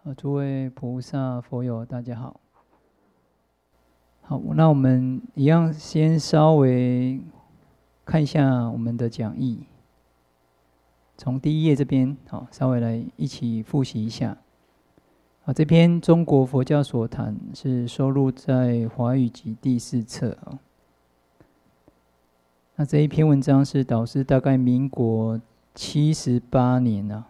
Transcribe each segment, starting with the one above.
诸位菩萨、佛友，大家好。好，那我们一样先稍微看一下我们的讲义，从第一页这边，好，稍微来一起复习一下。这篇《中国佛教所谈》是收录在《华语集》第4册。那这一篇文章是导师大概民国78年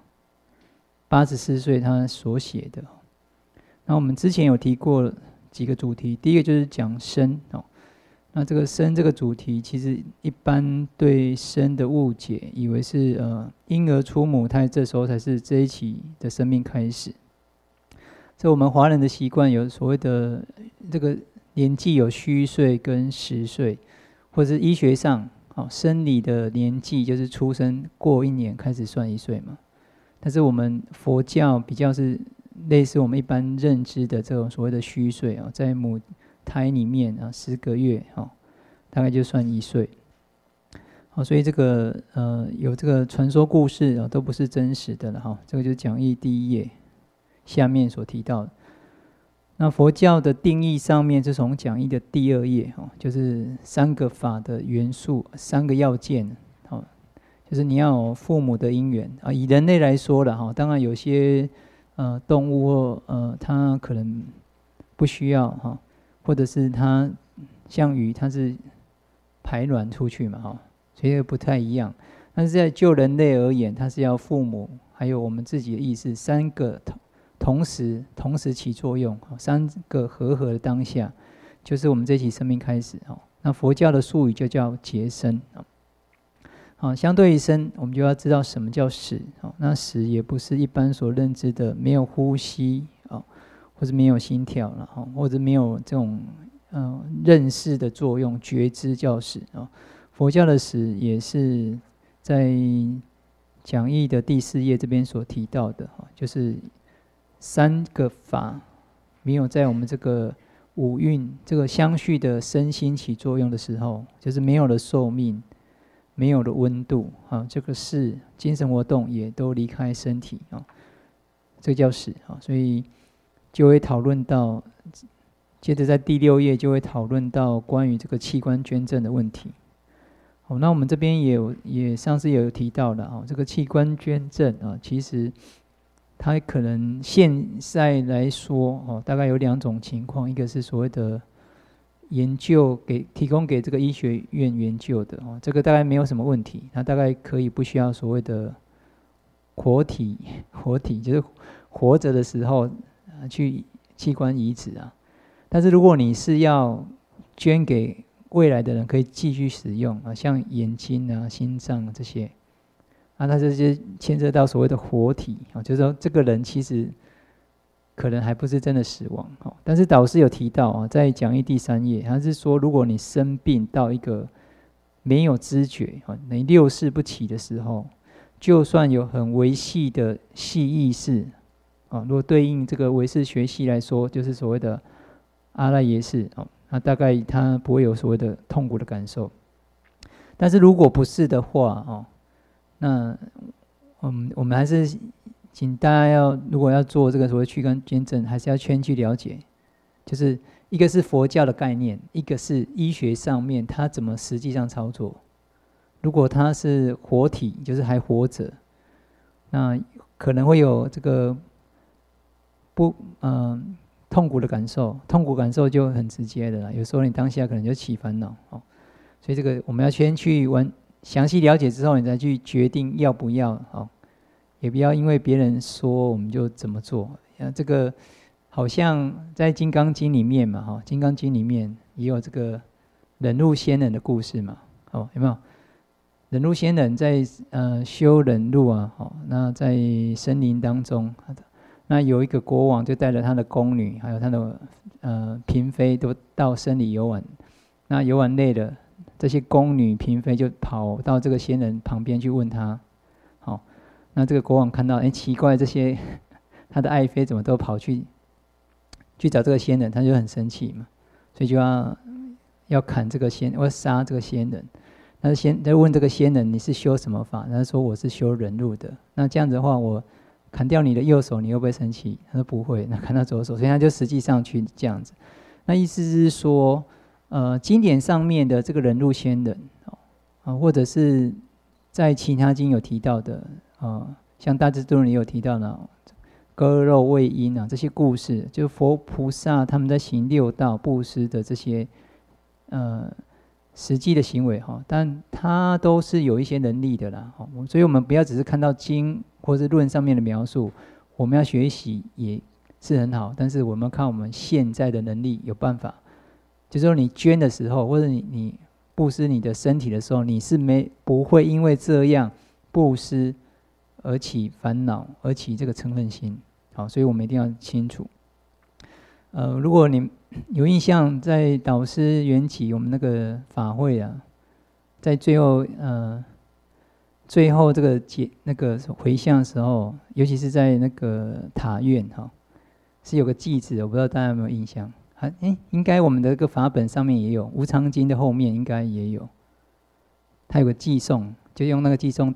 84岁他所写的。那我们之前有提过几个主题，第一个就是讲生。那这个生这个主题，其实一般对生的误解，以为是婴儿出母胎，这时候才是这一期的生命开始。这我们华人的习惯有所谓的这个年纪有虚岁跟实岁，或者是医学上生理的年纪就是出生过1年开始算1岁嘛。但是我们佛教比较是类似我们一般认知的这种所谓的虚岁，在母胎里面10个月大概就算1岁。所以这个有这个传说故事都不是真实的了。这个就是讲义第1页下面所提到的。那佛教的定义上面是从讲义的第2页，就是3个法的元素，3个要件，就是你要有父母的因缘以人类来说了当然有些动物它可能不需要或者是它像鱼它是排卵出去嘛所以不太一样。但是在就人类而言，它是要父母还有我们自己的意识3个同时起作用，3个和合的当下，就是我们这期生命开始。那佛教的术语就叫结生。相对于生，我们就要知道什么叫死。那死也不是一般所认知的没有呼吸或者没有心跳了或者没有这种认识的作用，觉知叫死。佛教的死也是在讲义的第4页这边所提到的，就是3个法没有在我们这个五蕴这个相续的身心起作用的时候，就是没有了寿命，没有了温度这个是精神活动也都离开身体这个叫死所以就会讨论到，接着在第6页就会讨论到关于这个器官捐赠的问题。那我们这边也上次也有提到了这个器官捐赠其实它可能现在来说大概有2种情况，一个是所谓的研究提供给这个医学院研究的这个大概没有什么问题，它大概可以不需要所谓的活体就是活着的时候去器官移植但是如果你是要捐给未来的人可以继续使用像眼睛心脏这些它这些牵涉到所谓的活体就是说这个人其实可能还不是真的死亡但是导师有提到在讲义第3页，他是说如果你生病到一个没有知觉你六识不起的时候，就算有很微细的细意识如果对应这个唯识学系来说，就是所谓的阿赖耶识那大概他不会有所谓的痛苦的感受。但是如果不是的话那我们还是请大家如果要做这个所谓器官捐赠，还是要先去了解，就是一个是佛教的概念，一个是医学上面它怎么实际上操作。如果它是活体，就是还活着，那可能会有这个痛苦的感受，痛苦感受就很直接的有时候你当下可能就起烦恼所以这个我们要先去详细了解之后，你再去决定要不要也不要因为别人说我们就怎么做。这个好像在《金刚经》里面嘛《金刚经》里面也有这个忍辱仙人的故事嘛有没有？忍辱仙人在修忍辱那在森林当中，那有一个国王就带了他的宫女还有他的嫔妃都到森林游玩。那游玩累了，这些宫女嫔妃就跑到这个仙人旁边去问他那这个国王看到奇怪，这些他的爱妃怎么都跑去找这个仙人，他就很生气嘛，所以就要砍这个要杀这个仙人。他问这个仙人你是修什么法？他说我是修忍辱的。那这样子的话，我砍掉你的右手，你会不会生气？他说不会。那砍到左手，所以他就实际上去这样子。那意思是说，经典上面的这个人入仙人，或者是在其他经有提到的，像大智度论也有提到的割肉喂鹰啊，这些故事，就佛菩萨他们在行六道布施的这些实际的行为哈，但他都是有一些能力的啦，所以我们不要只是看到经或是论上面的描述，我们要学习也是很好，但是我们看我们现在的能力有办法，就是说你捐的时候，或者你布施你的身体的时候，你是不会因为这样布施而起烦恼，而起这个嗔恨心。好，所以我们一定要清楚。如果你有印象，在导师缘起我们那个法会啊，在最后这个那个回向的时候，尤其是在那个塔院哈，是有个偈子，我不知道大家有没有印象？应该我们的这个法本上面也有，《无常经》的后面应该也有，它有个偈颂，就用那个偈颂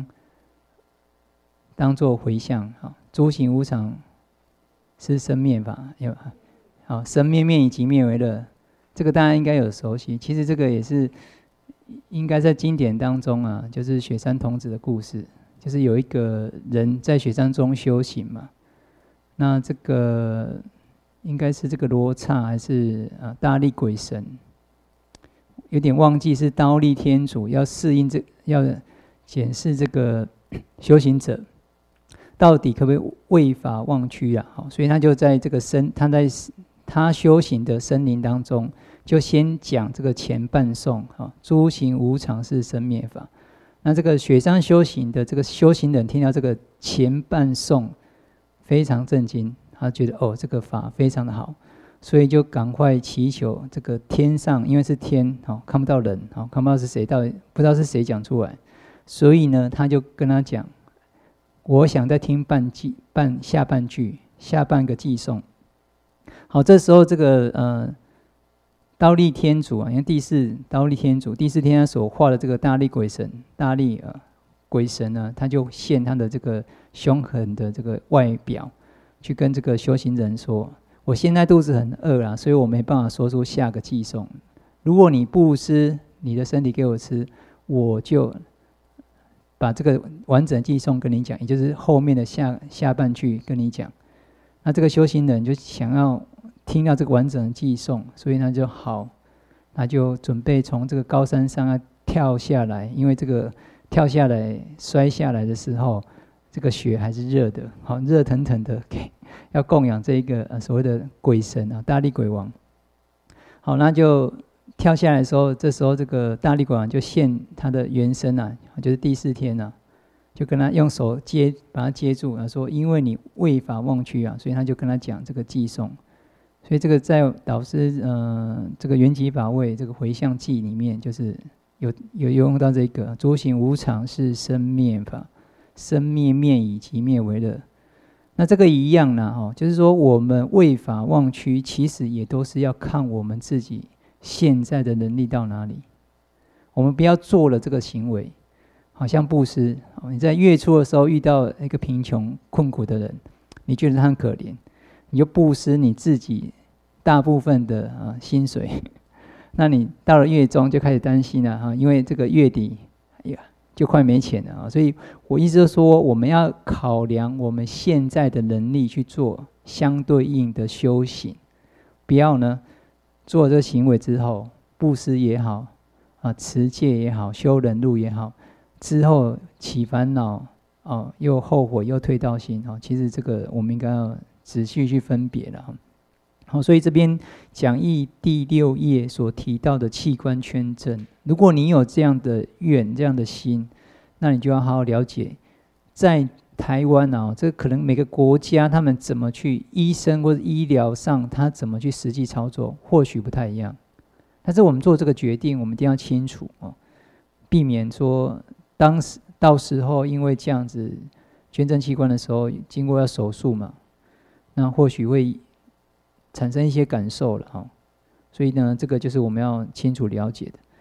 当做回向哈。诸行无常，是生灭法。好，生灭灭以即灭为乐，这个大家应该有熟悉。其实这个也是应该在经典当中啊，就是雪山童子的故事，就是有一个人在雪山中修行嘛。那这个应该是这个罗刹还是大力鬼神，有点忘记是刀立天主要要检视这个修行者。到底可不可以为法忘躯啊？好，所以他就在这个他修行的森林当中，就先讲这个前半颂诸行无常是生灭法。那这个雪山修行的这个修行人听到这个前半颂，非常震惊，他觉得这个法非常的好，所以就赶快祈求这个天上，因为是天看不到人，看不到是谁，不知道是谁讲出来，所以呢，他就跟他讲。我想再听下半句，下半个偈颂。好，这时候这个刀立天主啊，因为刀立天主第四天他所画的这个大力鬼神，大力鬼神呢，他就现他的这个凶狠的这个外表，去跟这个修行人说：我现在肚子很饿啦，所以我没办法说出下个偈颂。如果你布施你的身体给我吃，我就把这个完整偈颂跟你讲，也就是后面的下半句跟你讲。那这个修行人就想要听到这个完整的偈颂，所以他就准备从这个高山上跳下来，因为这个跳下来摔下来的时候，这个雪还是热的，好热腾腾的，要供养这一个所谓的鬼神啊，大力鬼王。好，那就跳下来的时候，这时候这个大力鬼王就现他的原身啊，就是第四天啊，就跟他用手把他接住，说因为你为法忘躯啊，所以他就跟他讲这个偈颂。所以这个在导师这个圆寂法位这个回向偈里面，就是有用到这个诸行无常是生灭法，生灭灭以即灭为乐。那这个一样呢，就是说我们为法忘躯，其实也都是要看我们自己现在的能力到哪里。我们不要做了这个行为，好像布施，你在月初的时候遇到一个贫穷困苦的人，你觉得他很可怜，你就布施你自己大部分的薪水。那你到了月中就开始担心了，因为这个月底就快没钱了。所以我意思就是说，我们要考量我们现在的能力去做相对应的修行，不要呢做这个行为之后，布施也好持戒也好，修忍辱也好，之后起烦恼又后悔又退道心，其实这个我们应该要仔细去分别了。好，所以这边讲义第6页所提到的器官圈证，如果你有这样的愿、这样的心，那你就要好好了解，在台湾这可能每个国家他们怎么去医生或者医疗上，他怎么去实际操作，或许不太一样。但是我们做这个决定，我们一定要清楚避免说到时候因为这样子捐赠器官的时候，经过要手术嘛，那或许会产生一些感受了所以呢，这个就是我们要清楚了解的。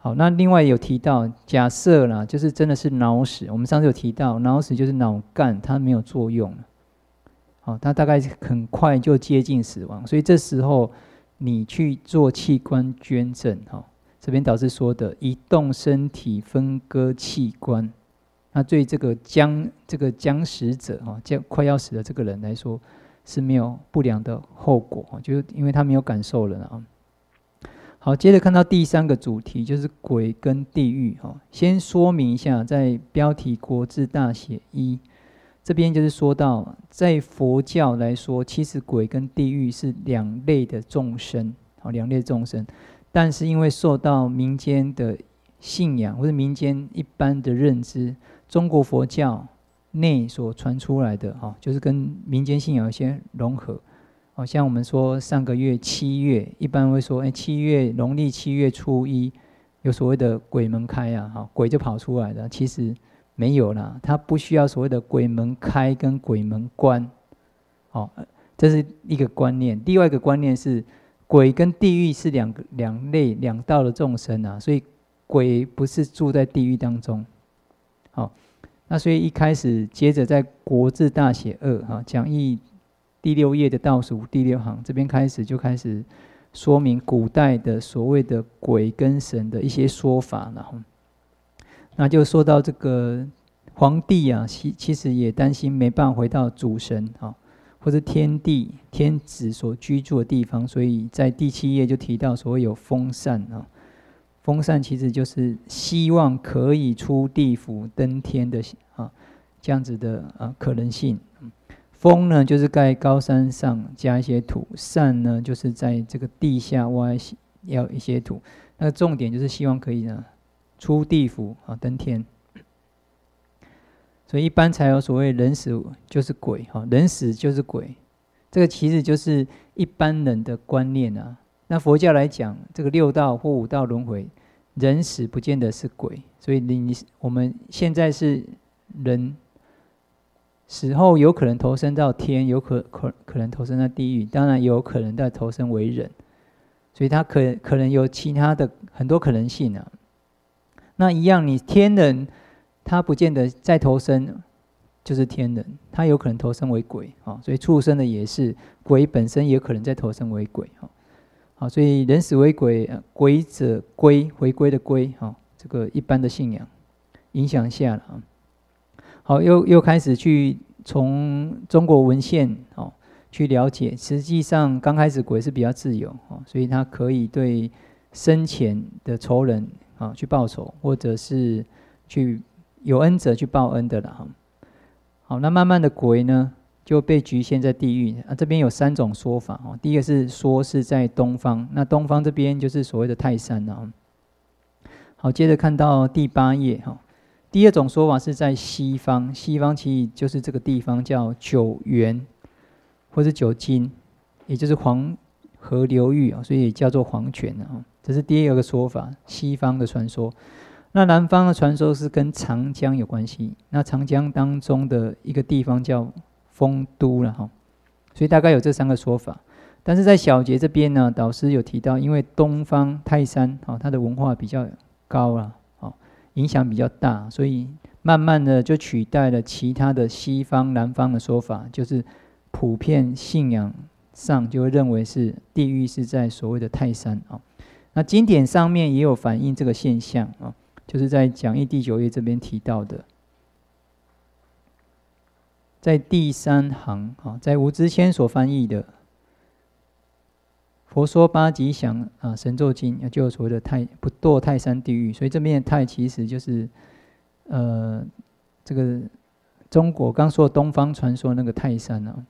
好，那另外有提到，假设啦，就是真的是脑死，我们上次有提到，脑死就是脑干它没有作用了，好，它大概很快就接近死亡，所以这时候你去做器官捐赠，哈，这边导师说的移动身体分割器官，那对这个将死者哈，快要死的这个人来说是没有不良的后果，就是因为他没有感受了啊。好，接着看到第3个主题就是鬼跟地狱哈。先说明一下，在标题国字大写1这边就是说到，在佛教来说，其实鬼跟地狱是2类的众生，好，2类众生，但是因为受到民间的信仰或者民间一般的认知，中国佛教内所传出来的哈，就是跟民间信仰有些融合。好像我们说上个月7月，一般会说，农历7月初1有所谓的鬼门开啊，鬼就跑出来了。其实没有啦，它不需要所谓的鬼门开跟鬼门关，这是一个观念。另外一个观念是，鬼跟地狱是两类2道的众生啊，所以鬼不是住在地狱当中。好，那所以一开始接着在国字大写2讲义第6页的倒数第6行，这边开始说明古代的所谓的鬼跟神的一些说法了。那就说到这个皇帝啊，其实也担心没办法回到主神或者天地天子所居住的地方，所以在第7页就提到所谓有风扇风扇其实就是希望可以出地府登天的这样子的可能性。风呢，就是在高山上加一些土；扇呢，就是在这个地下挖要一些土。那个重点就是希望可以呢出地府登天。所以一般才有所谓人死就是鬼人死就是鬼，这个其实就是一般人的观念啊。那佛教来讲，这个6道或5道轮回，人死不见得是鬼，所以我们现在是人。死后有可能投生到天，有可能投生到地狱，当然也有可能再投生为人，所以它可能有其他的很多可能性啊。那一样，你天人他不见得再投生就是天人，他有可能投生为鬼所以畜生的也是，鬼本身也有可能再投生为鬼所以人死为鬼，鬼者归，回归的归这个一般的信仰影响下了好，又开始去从中国文献去了解，实际上刚开始鬼是比较自由所以他可以对生前的仇人去报仇，或者是去有恩者去报恩的了好，那慢慢的鬼呢就被局限在地狱这边有3种说法第一个是说是在东方，那东方这边就是所谓的泰山好，接着看到第8页第2种说法是在西方，西方其实就是这个地方叫九原或是九金，也就是黄河流域所以也叫做黄泉这是第2个说法，西方的传说。那南方的传说是跟长江有关系，那长江当中的一个地方叫丰都了所以大概有这3个说法。但是在小节这边呢，导师有提到，因为东方泰山它的文化比较高了影响比较大，所以慢慢的就取代了其他的西方、南方的说法，就是普遍信仰上就会认为是地狱是在所谓的泰山那经典上面也有反映这个现象就是在讲义第9页这边提到的，在第3行在吴知谦所翻译的。佛说8吉祥神咒经就有所谓的不堕泰山地狱，所以这边的泰其实就是这个中国刚说的东方传说那个泰山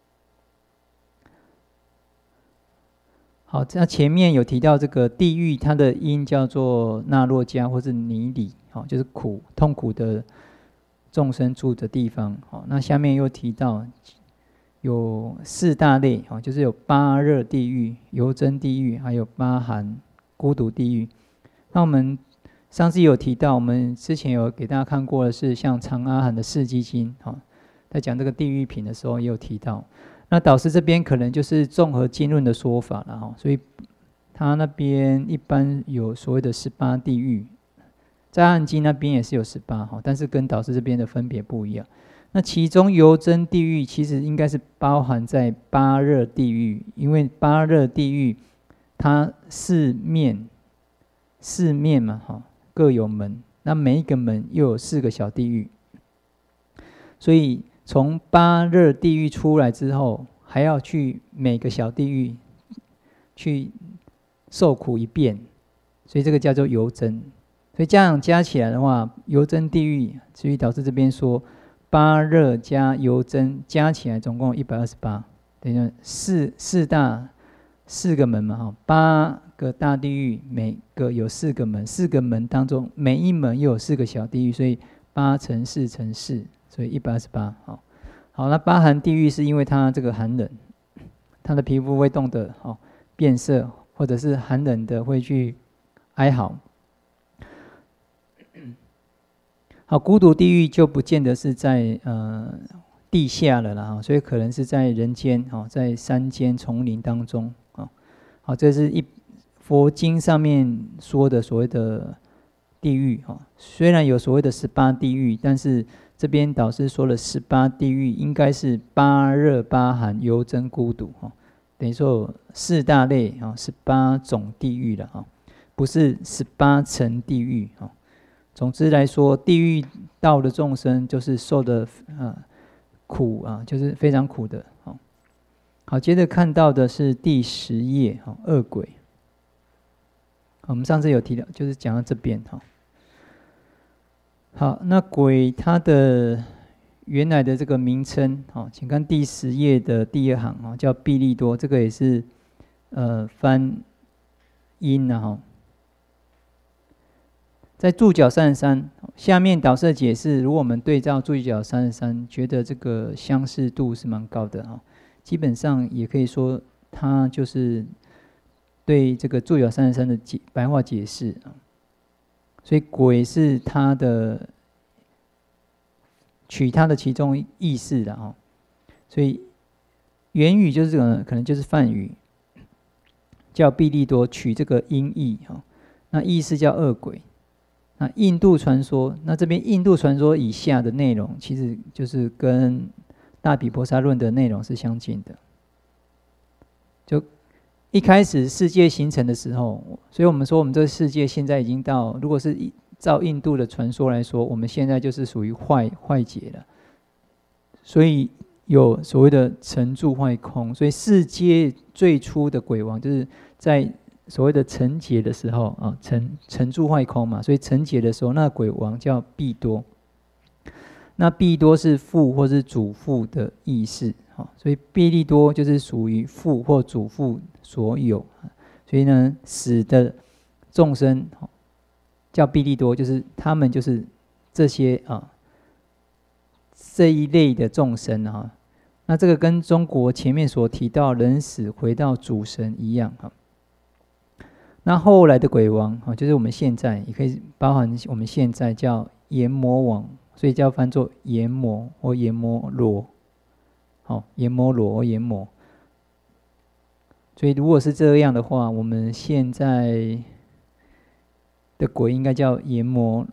好，那前面有提到这个地狱，它的音叫做那洛迦或是尼里就是痛苦的众生住的地方那下面又提到有4大类就是有8热地狱、油蒸地狱，还有8寒孤独地狱。那我们上次有提到，我们之前有给大家看过的是像长阿含的世纪经在讲这个地狱品的时候也有提到。那导师这边可能就是综合经论的说法了所以他那边一般有所谓的18地狱，在阿含经那边也是有18，但是跟导师这边的分别不一样。那其中油真地狱其实应该是包含在八热地狱，因为八热地狱它四面嘛，各有门，那每一个门又有4个小地狱，所以从八热地狱出来之后，还要去每个小地狱去受苦一遍，所以这个叫做油真。所以这样加起来的话，油真地狱，所以导师这边说八热加油真加起来总共128，等于4个门嘛，8个大地狱，每个有4个门，4个门当中每一门又有4个小地狱，所以8乘4乘4，所以128。好，那八寒地狱是因为它这个寒冷，它的皮肤会冻得变色，或者是寒冷的会去哀嚎。好，孤独地狱就不见得是在地下了啦，所以可能是在人间，在山间丛林当中。好，这是佛经上面说的所谓的地狱。虽然有所谓的18地狱，但是这边导师说了18地狱应该是八热八寒油真孤独，等于说4大类18种地狱了，不是18层地狱。总之来说，地狱道的众生就是受的苦就是非常苦的。好，接着看到的是第10页恶鬼。我们上次有提到，就是讲到这边。好，那鬼它的原来的这个名称，请看第10页的第2行，叫毕利多，这个也是翻音在注脚33下面导师的解释，如果我们对照注脚33，觉得这个相似度是蛮高的，基本上也可以说它就是对这个注脚33的白话解释。所以鬼是它的取它的其中意思的，所以原语就是可能就是梵语，叫毕利多，取这个音译，那意思叫恶鬼。那印度传说，那这边印度传说以下的内容，其实就是跟大毗婆沙论的内容是相近的。就一开始世界形成的时候，所以我们说我们这个世界现在已经到，如果是照印度的传说来说，我们现在就是属于坏劫了。所以有所谓的成住坏空，所以世界最初的鬼王就是在所谓的成劫的时候成住坏空嘛，所以成劫的时候，那鬼王叫毕多。那毕多是父或是祖父的意思，所以毕利多就是属于父或祖父所有，所以呢，死的众生叫毕利多，就是他们就是这些这一类的众生那这个跟中国前面所提到人死回到主神一样那后来的鬼王就是我们现在也可以包含我们现在叫阎魔王，所以叫翻作阎魔或阎魔罗。阎魔罗或阎魔。所以如果是这样的话，我们现在的鬼应该叫阎魔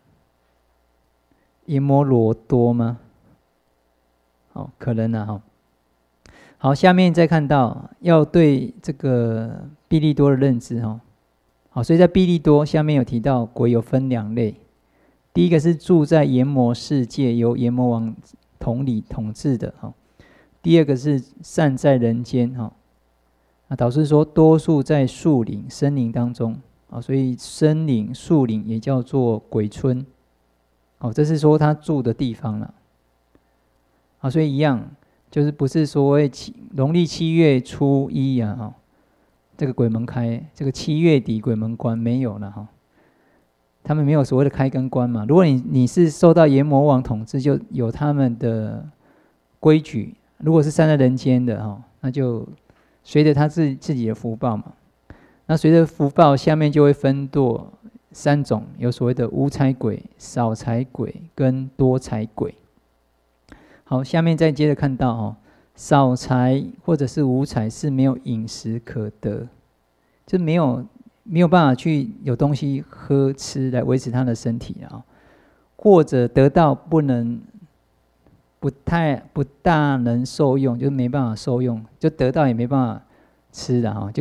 罗多吗？可能好，下面再看到要对这个毕利多的认知好，所以在毕利多下面有提到鬼有分2类，第一个是住在阎魔世界，由阎魔王统治的第二个是散在人间导师说多数在树林森林当中所以森林树林也叫做鬼村这是说他住的地方了所以一样就是不是所谓农历7月初1这个鬼门开，这个7月底鬼门关没有了他们没有所谓的开跟关嘛。如果你是受到阎魔王统治，就有他们的规矩。如果是散在人间的那就随着他自己的福报嘛。那随着福报，下面就会分作3种，有所谓的无财鬼、少财鬼跟多财鬼。好，下面再接着看到少财或者是无财是没有饮食可得， 就没有办法去有东西喝吃来维持他的身体啊，或者得到不大能受用，就没办法受用，就得到也没办法吃的哈，就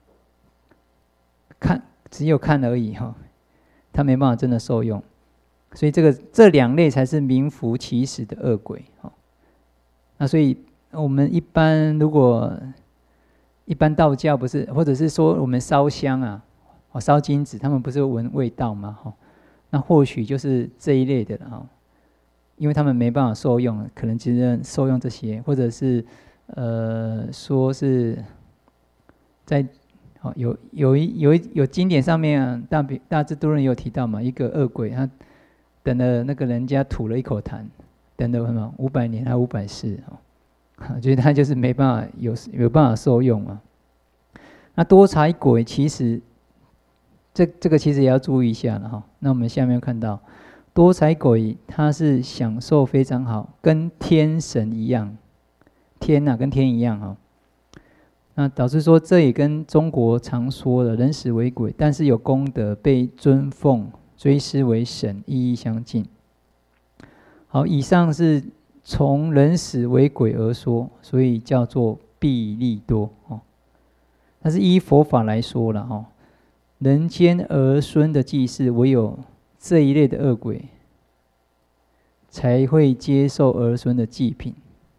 只有看而已哈，他没办法真的受用，所以这两类才是名副其实的恶鬼哈。那所以我们如果一般道教不是，或者是说我们烧香啊，烧金纸，他们不是闻味道吗？那或许就是这一类的了，因为他们没办法受用，可能只能受用这些，或者是说是在有经典上面啊，大智度论有提到嘛，一个恶鬼他等了那个人家吐了一口痰，等了什么500年还500世觉得他就是没办法有办法受用啊。那多财鬼其实这个其实也要注意一下了哈。那我们下面看到多财鬼，他是享受非常好，跟天神一样，跟天一样哈。那导致说这也跟中国常说的人死为鬼，但是有功德被尊奉追思为神，意义相近。好，以上是从人死为鬼而说，所以叫做弊利多哦。但是依佛法来说了哦，人间儿孙的祭祀，唯有这一类的恶鬼才会接受儿孙的祭品。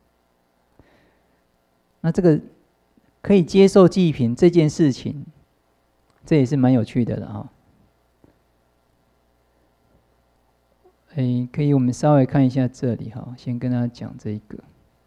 那这个可以接受祭品这件事情，这也是蛮有趣的了哈。可以我们稍微看一下这里哈，先跟大家讲这一个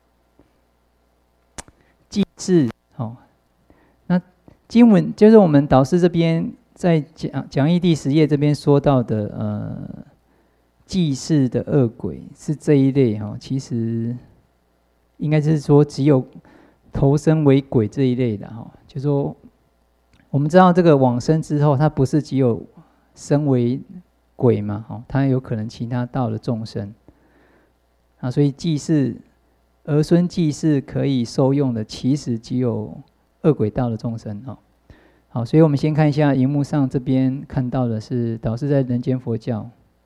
祭祀。那经文就是我们导师这边在讲义第10页这边说到的祭祀的恶鬼是这一类哈，其实应该是说只有投生为鬼这一类的哈，就是说我们知道这个往生之后，它不是只有生为鬼嘛，它有可能其他道的众生所以祭祀儿孙祭祀可以受用的，其实只有恶鬼道的众生好，所以我们先看一下荧幕上这边看到的是导师在人间佛教，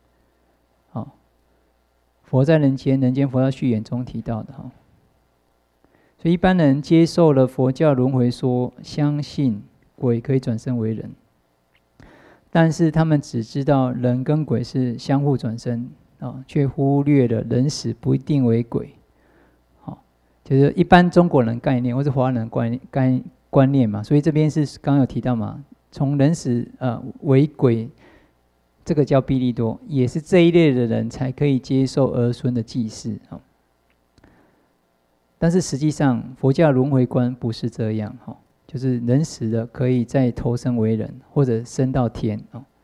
佛在人间，人间佛教序言中提到的所以一般人接受了佛教轮回说，相信鬼可以转生为人，但是他们只知道人跟鬼是相互转生却忽略了人死不一定为鬼就是一般中国人概念或是华人观念嘛，所以这边是刚刚有提到嘛，从人死为鬼，这个叫弊利多，也是这一类的人才可以接受儿孙的祭祀但是实际上佛教轮回观不是这样就是人死了可以再投生为人，或者升到天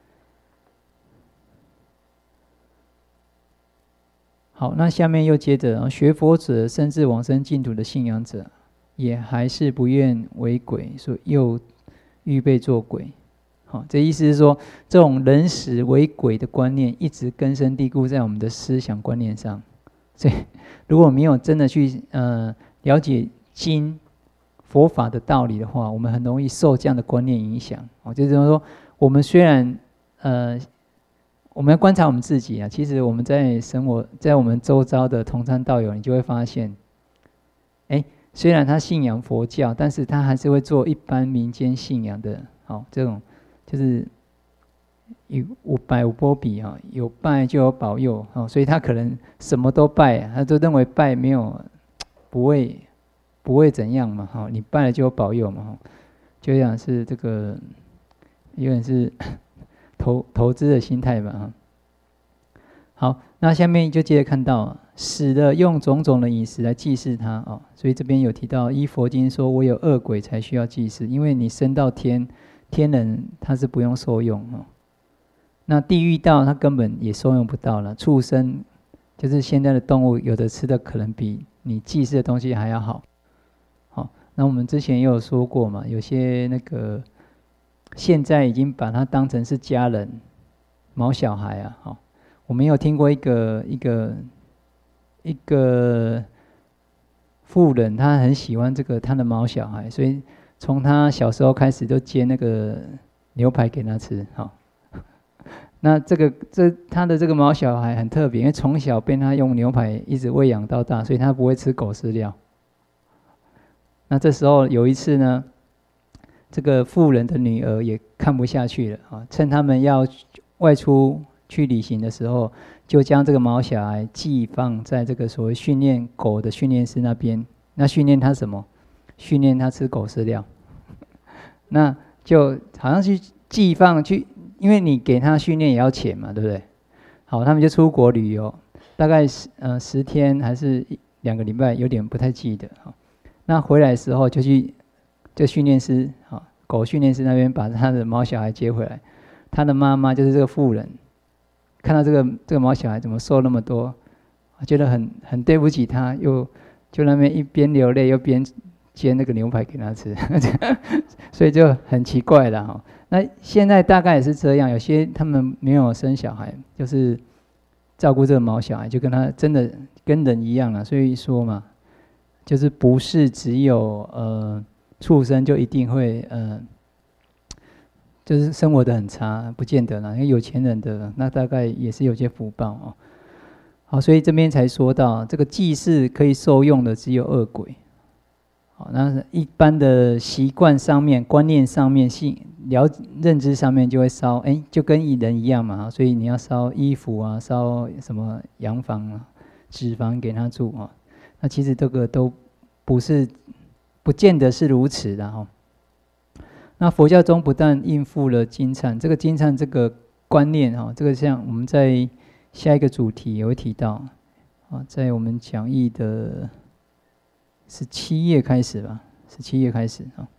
好，那下面又接着学佛者甚至往生净土的信仰者，也还是不愿为鬼，所以又预备做鬼。这意思是说，这种人死为鬼的观念一直根深蒂固在我们的思想观念上。所以，如果没有真的去了解经佛法的道理的话，我们很容易受这样的观念影响。就是说，我们虽然我们要观察我们自己其实我们在生活在我们周遭的同参道友，你就会发现，虽然他信仰佛教，但是他还是会做一般民间信仰的这种，就是有拜有波比有拜就有保佑所以他可能什么都拜他都认为拜没有不会怎样嘛你拜了就有保佑嘛就像是这个有点是投资的心态吧好，那下面就接着看到死了用种种的饮食来祭祀他所以这边有提到依佛经说，我有恶鬼才需要祭祀，因为你升到天人他是不用受用那地狱道他根本也受用不到了，畜生就是现在的动物，有的吃的可能比你祭祀的东西还要好那我们之前也有说过嘛，有些那个现在已经把它当成是家人毛小孩我们有听过一个妇人，她很喜欢他的毛小孩，所以从他小时候开始就煎那个牛排给他吃，好。那他的这个毛小孩很特别，因为从小被他用牛排一直喂养到大，所以他不会吃狗饲料。那这时候有一次呢，这个妇人的女儿也看不下去了啊，趁他们要外出去旅行的时候，就将这个毛小孩寄放在这个所谓训练狗的训练师那边。那训练他什么？训练他吃狗饲料。那就好像去寄放去。因为你给他训练也要钱嘛，对不对？好，他们就出国旅游，大概10天还是2个礼拜，有点不太记得。那回来的时候就去训练师，狗训练师那边把他的毛小孩接回来。他的妈妈就是这个妇人，看到这个毛小孩怎么瘦那么多，觉得很对不起他，就那边一边流泪又边煎那个牛排给他吃，所以就很奇怪了哈。那现在大概也是这样，有些他们没有生小孩，就是照顾这个毛小孩，就跟他真的跟人一样了。所以说嘛，就是不是只有畜生就一定会就是生活得很差，不见得啦。因为有钱人的那大概也是有些福报哦。好，所以这边才说到这个祭祀可以受用的只有恶鬼。好，那一般的习惯上面、观念上面、认知上面就会烧，就跟人一样嘛，所以你要烧衣服啊，烧什么洋房啊、纸房给他住啊。那其实这个都不见得是如此的哈。那佛教中不但应付了金忏，这个金忏这个观念哈，这个像我们在下一个主题也会提到啊，在我们讲义的17页开始吧，17页开始啊。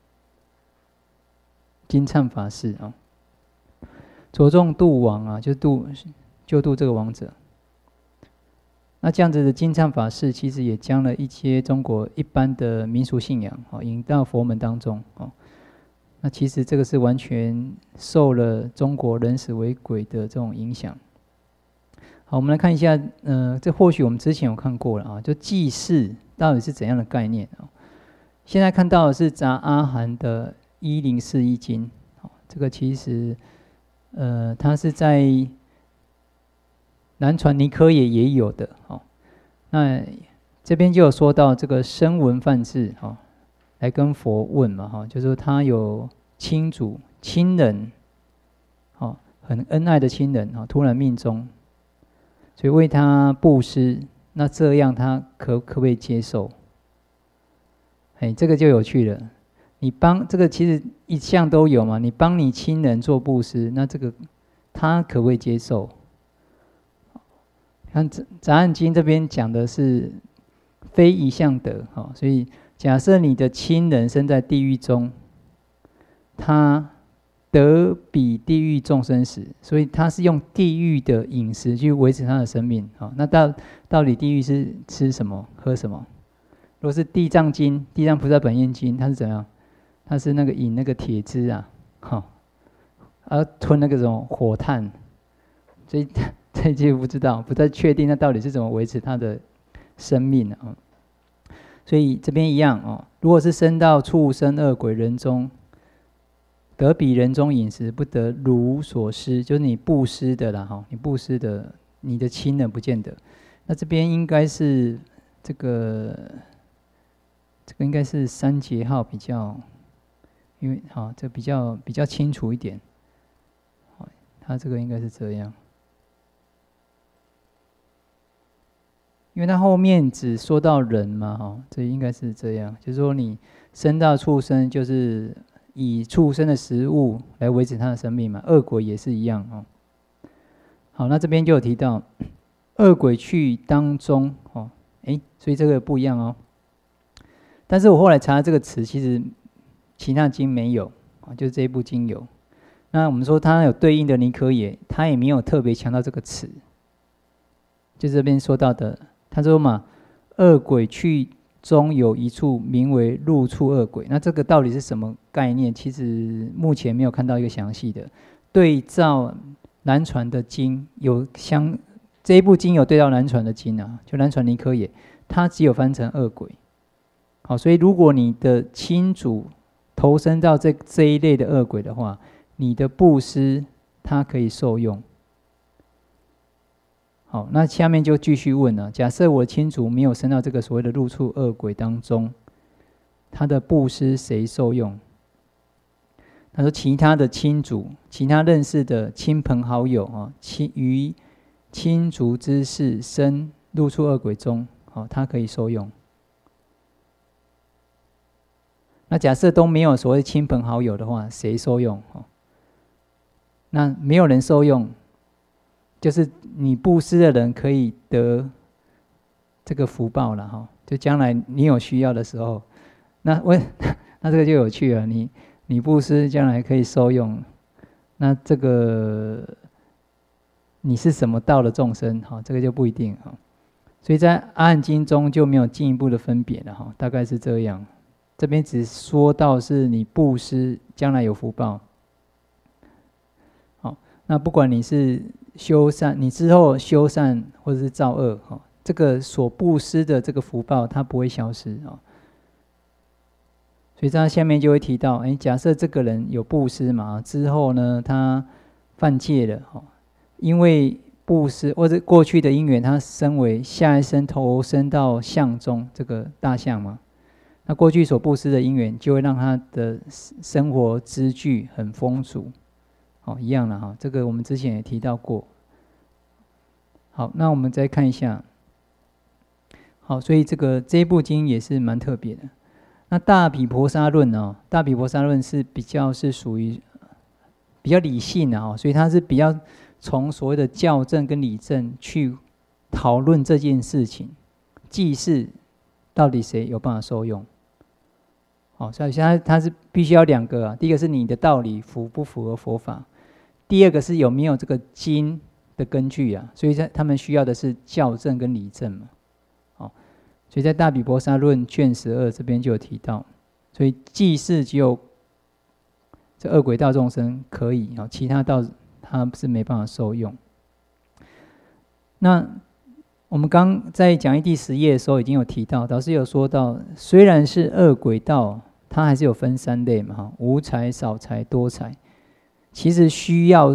金忏法事啊，着重度亡啊，就度这个亡者。那这样子的金忏法事，其实也将了一些中国一般的民俗信仰引到佛门当中。那其实这个是完全受了中国人死为鬼的这种影响。好，我们来看一下，这或许我们之前有看过了啊，就祭祀到底是怎样的概念啊？现在看到的是杂阿含的1041经，这个其实，它是在南传尼科也有的，那这边就有说到这个声闻梵志，来跟佛问嘛，就是说他有亲主、亲人，很恩爱的亲人，突然命终，所以为他布施，那这样他可不可以接受？这个就有趣了。你帮这个其实一向都有嘛，你帮你亲人做布施，那这个他可不可以接受？看杂案经这边讲的是非一向得，所以假设你的亲人身在地狱中，他得比地狱众生死，所以他是用地狱的饮食去维持他的生命。那到底地狱是吃什么、喝什么？如果是地藏经、地藏菩萨本愿经，它是怎样？它是那个饮那个铁汁啊，吞那个种火炭，所以这就不知道，不太确定它到底是怎么维持它的生命啊。所以这边一样如果是生到畜生、恶鬼、人中，得比人中饮食，不得如所施，就是你布施的啦，你布施的，你的亲人不见得。那这边应该是这个应该是3节号比较，因为这比较清楚一点。它这个应该是这样，因为它后面只说到人嘛，这应该是这样，就是说你生到畜生，就是以畜生的食物来维持他的生命嘛，恶鬼也是一样好，那这边就有提到恶鬼去当中所以这个不一样但是我后来查这个词，其实其他经没有就是这一部经有。那我们说它有对应的尼科也，它也没有特别强调这个词。就这边说到的，他说嘛，恶鬼去中有一处名为入处恶鬼。那这个到底是什么概念？其实目前没有看到一个详细的。对照南传的经这一部经有对照南传的经就南传尼科也，它只有翻成恶鬼。好，所以如果你的亲主投身到这一类的恶鬼的话，你的布施它可以受用。好，那下面就继续问了：假设我亲族没有生到这个所谓的入处恶鬼当中，他的布施谁受用？他说：其他的亲族，其他认识的亲朋好友啊，于亲族之事生入处恶鬼中，好，他可以受用。那假设都没有所谓亲朋好友的话，谁受用？那没有人受用，就是你布施的人可以得这个福报了哈。就将来你有需要的时候，那这个就有趣了。你布施将来可以受用，那这个你是什么道的众生哈？这个就不一定哈。所以在阿含经中就没有进一步的分别了哈，大概是这样。这边只说到是你布施将来有福报。好，那不管你是修善，你之后修善或者是造恶，这个所布施的这个福报它不会消失。所以在下面就会提到，假设这个人有布施嘛，之后呢他犯戒了，因为布施或者过去的因缘，他身为下一生投生到象中这个大象嘛，那过去所布施的因缘就会让他的生活资具很丰足，一样了哈。这个我们之前也提到过。好，那我们再看一下。好，所以这一部经也是蛮特别的。那大毗婆沙论呢？大毗婆沙论是比较属于比较理性的所以它是比较从所谓的教证跟理证去讨论这件事情，祭祀到底谁有办法受用？所以它是必须要两个啊。第一个是你的道理符不符合佛法，第二个是有没有这个经的根据啊。所以他们需要的是教证跟理证嘛。所以在大毗婆沙论卷12这边就有提到，所以祭祀只有这恶鬼道众生可以，其他道他是没办法受用。那我们刚在讲义第10页的时候已经有提到，导师有说到，虽然是恶鬼道，它还是有分3类嘛，无财、少财、多财。其实需要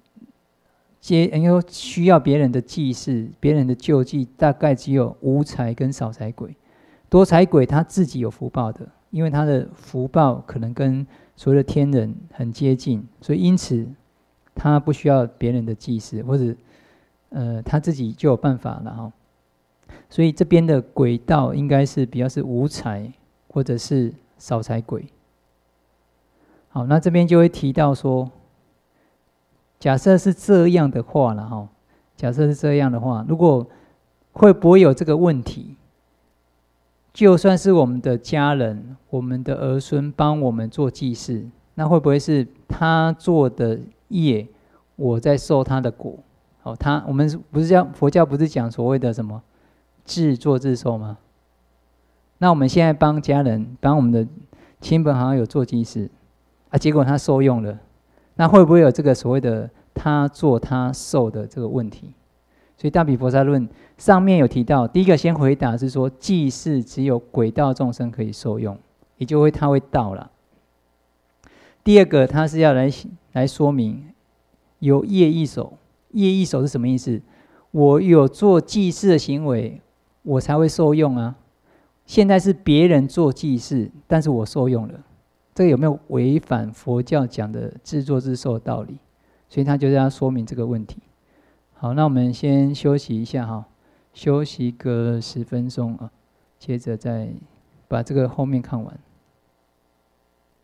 别人的祭祀、别人的救济，大概只有无财跟少财鬼。多财鬼他自己有福报的，因为他的福报可能跟所谓的天人很接近，所以因此他不需要别人的祭祀，或者他自己就有办法了哈。所以这边的鬼道应该是比较是无财或者是少财鬼。好，那这边就会提到说，假设是这样的话了哈，假设是这样的话，如果会不会有这个问题？就算是我们的家人、我们的儿孙帮我们做祭祀，那会不会是他做的业，我在受他的果？我们不是佛教不是讲所谓的什么自作自受吗？那我们现在帮家人、帮我们的亲朋好友做祭祀啊，结果他受用了，那会不会有这个所谓的他做他受的这个问题？所以大毗婆沙论上面有提到，第一个先回答是说，祭祀只有鬼道众生可以受用，也就他会到了。第二个，他是要来说明有业一手，业一手是什么意思？我有做祭祀的行为，我才会受用啊。现在是别人做祭祀，但是我受用了，这个有没有违反佛教讲的自作自受的道理？所以他就是要说明这个问题。好，那我们先休息一下哈，休息个10分钟啊，接着再把这个后面看完。